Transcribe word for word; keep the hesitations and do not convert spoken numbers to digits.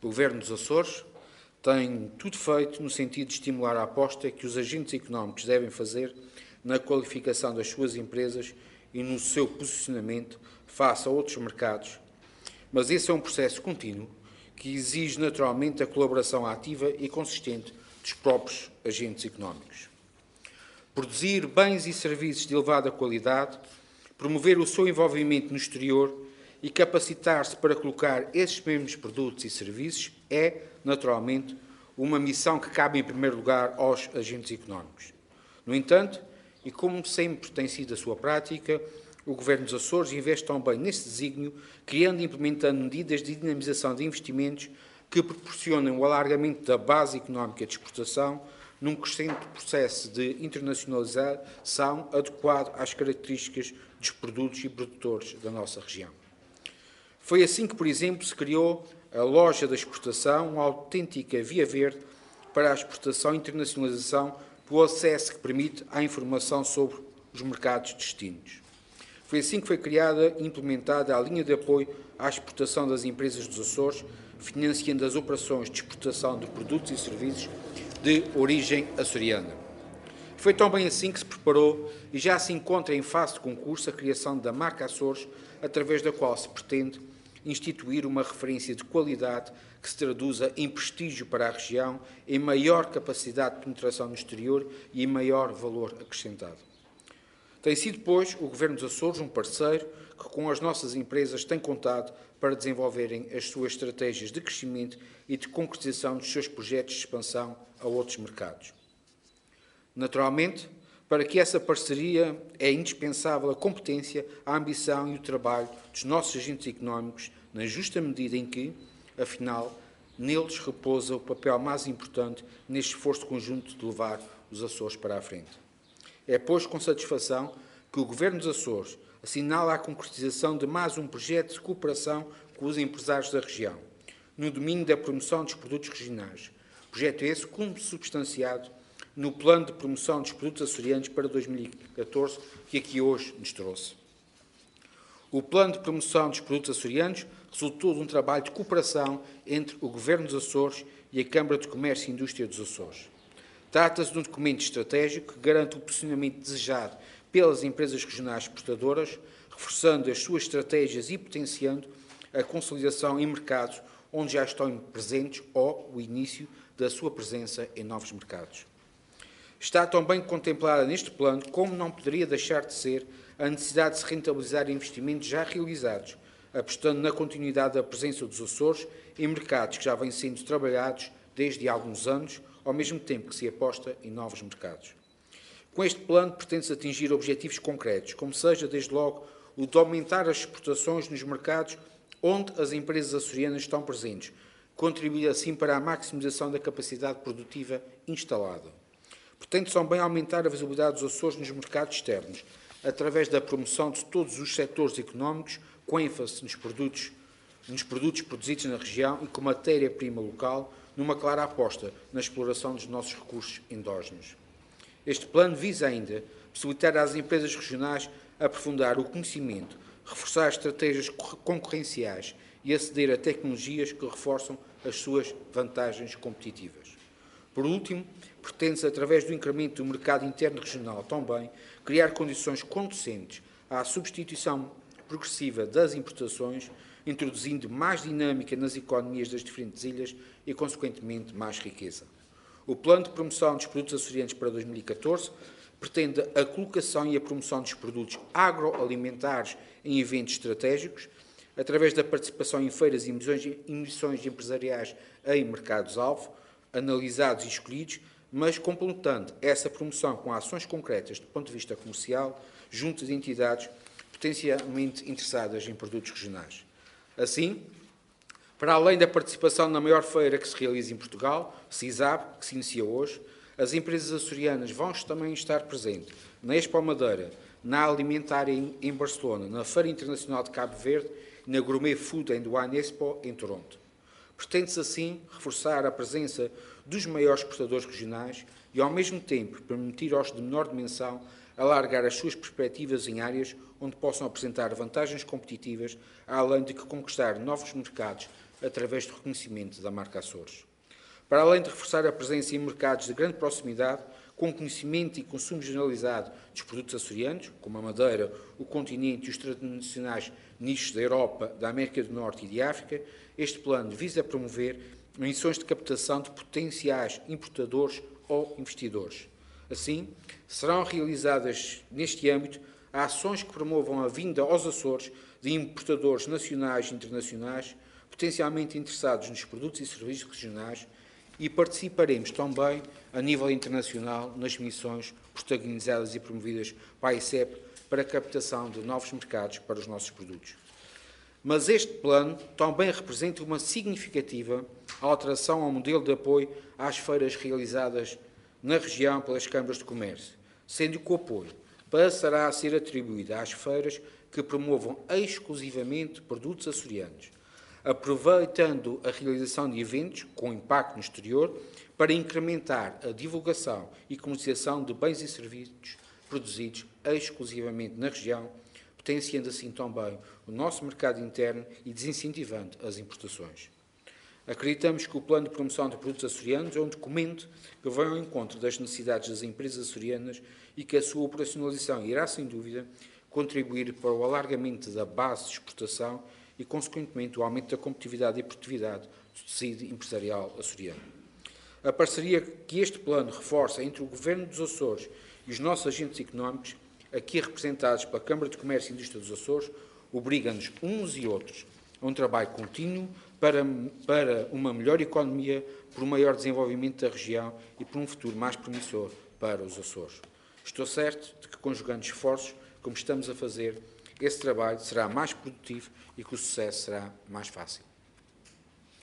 O Governo dos Açores tem tudo feito no sentido de estimular a aposta que os agentes económicos devem fazer na qualificação das suas empresas e no seu posicionamento face a outros mercados, mas esse é um processo contínuo que exige naturalmente a colaboração ativa e consistente dos próprios agentes económicos. Produzir bens e serviços de elevada qualidade, promover o seu envolvimento no exterior e capacitar-se para colocar esses mesmos produtos e serviços é, naturalmente, uma missão que cabe em primeiro lugar aos agentes económicos. No entanto, e como sempre tem sido a sua prática, o Governo dos Açores investe também nesse desígnio, criando e implementando medidas de dinamização de investimentos que proporcionam o alargamento da base económica de exportação num crescente processo de internacionalização adequado às características dos produtos e produtores da nossa região. Foi assim que, por exemplo, se criou a Loja da Exportação, uma autêntica via verde para a exportação e internacionalização pelo acesso que permite à informação sobre os mercados destinos. Foi assim que foi criada e implementada a linha de apoio à exportação das empresas dos Açores, financiando as operações de exportação de produtos e serviços de origem açoriana. Foi também assim que se preparou e já se encontra em fase de concurso a criação da marca Açores, através da qual se pretende instituir uma referência de qualidade que se traduza em prestígio para a região, em maior capacidade de penetração no exterior e em maior valor acrescentado. Tem sido, pois, o Governo dos Açores um parceiro que, com as nossas empresas, tem contado para desenvolverem as suas estratégias de crescimento e de concretização dos seus projetos de expansão a outros mercados. Naturalmente, para que essa parceria é indispensável a competência, a ambição e o trabalho dos nossos agentes económicos, na justa medida em que, afinal, neles repousa o papel mais importante neste esforço conjunto de levar os Açores para a frente. É, pois, com satisfação que o Governo dos Açores assinala a concretização de mais um projeto de cooperação com os empresários da região, no domínio da promoção dos produtos regionais. Projeto esse consubstanciado no Plano de Promoção dos Produtos Açorianos para dois mil e catorze, que aqui hoje nos trouxe. O Plano de Promoção dos Produtos Açorianos resultou de um trabalho de cooperação entre o Governo dos Açores e a Câmara de Comércio e Indústria dos Açores. Trata-se de um documento estratégico que garante o posicionamento desejado pelas empresas regionais exportadoras, reforçando as suas estratégias e potenciando a consolidação em mercados onde já estão presentes ou o início da sua presença em novos mercados. Está também contemplada neste plano, como não poderia deixar de ser, a necessidade de se rentabilizar investimentos já realizados, apostando na continuidade da presença dos Açores em mercados que já vêm sendo trabalhados desde há alguns anos, ao mesmo tempo que se aposta em novos mercados. Com este plano pretende-se atingir objetivos concretos, como seja, desde logo, o de aumentar as exportações nos mercados onde as empresas açorianas estão presentes, contribuir assim para a maximização da capacidade produtiva instalada. Pretende também aumentar a visibilidade dos Açores nos mercados externos, através da promoção de todos os setores económicos, com ênfase nos produtos, nos produtos produzidos na região e com matéria-prima local, numa clara aposta na exploração dos nossos recursos endógenos. Este plano visa ainda possibilitar às empresas regionais aprofundar o conhecimento, reforçar estratégias concorrenciais e aceder a tecnologias que reforçam as suas vantagens competitivas. Por último, pretende-se, através do incremento do mercado interno regional, também criar condições conducentes à substituição progressiva das importações, introduzindo mais dinâmica nas economias das diferentes ilhas e, consequentemente, mais riqueza. O Plano de Promoção dos Produtos Açorianos para dois mil e catorze pretende a colocação e a promoção dos produtos agroalimentares em eventos estratégicos, através da participação em feiras e missões empresariais em mercados-alvo, analisados e escolhidos, mas complementando essa promoção com ações concretas do ponto de vista comercial, junto de entidades potencialmente interessadas em produtos regionais. Assim, para além da participação na maior feira que se realiza em Portugal, CISAB, que se inicia hoje, as empresas açorianas vão também estar presentes na Expo Madeira, na Alimentária em Barcelona, na Feira Internacional de Cabo Verde e na Gourmet Food and Wine Expo em Toronto. Pretende-se, assim, reforçar a presença dos maiores exportadores regionais e, ao mesmo tempo, permitir aos de menor dimensão alargar as suas perspectivas em áreas onde possam apresentar vantagens competitivas, além de que conquistar novos mercados através do reconhecimento da marca Açores. Para além de reforçar a presença em mercados de grande proximidade, com conhecimento e consumo generalizado dos produtos açorianos, como a madeira, o continente e os tradicionais nichos da Europa, da América do Norte e de África, este plano visa promover missões de captação de potenciais importadores ou investidores. Assim, serão realizadas neste âmbito ações que promovam a vinda aos Açores de importadores nacionais e internacionais potencialmente interessados nos produtos e serviços regionais e participaremos também, a nível internacional, nas missões protagonizadas e promovidas para a I C E P para a captação de novos mercados para os nossos produtos. Mas este plano também representa uma significativa alteração ao modelo de apoio às feiras realizadas na região pelas câmaras de comércio, sendo que o apoio passará a ser atribuído às feiras que promovam exclusivamente produtos açorianos, aproveitando a realização de eventos com impacto no exterior para incrementar a divulgação e comercialização de bens e serviços produzidos exclusivamente na região, potenciando assim também o nosso mercado interno e desincentivando as importações. Acreditamos que o Plano de Promoção de Produtos Açorianos é um documento que vai ao encontro das necessidades das empresas açorianas e que a sua operacionalização irá, sem dúvida, contribuir para o alargamento da base de exportação e, consequentemente, o aumento da competitividade e produtividade do tecido empresarial açoriano. A parceria que este plano reforça entre o Governo dos Açores e os nossos agentes económicos, aqui representados pela Câmara de Comércio e Indústria dos Açores, obriga-nos uns e outros a um trabalho contínuo para, para uma melhor economia, por um maior desenvolvimento da região e por um futuro mais promissor para os Açores. Estou certo de que, conjugando esforços, como estamos a fazer, esse trabalho será mais produtivo e que o sucesso será mais fácil.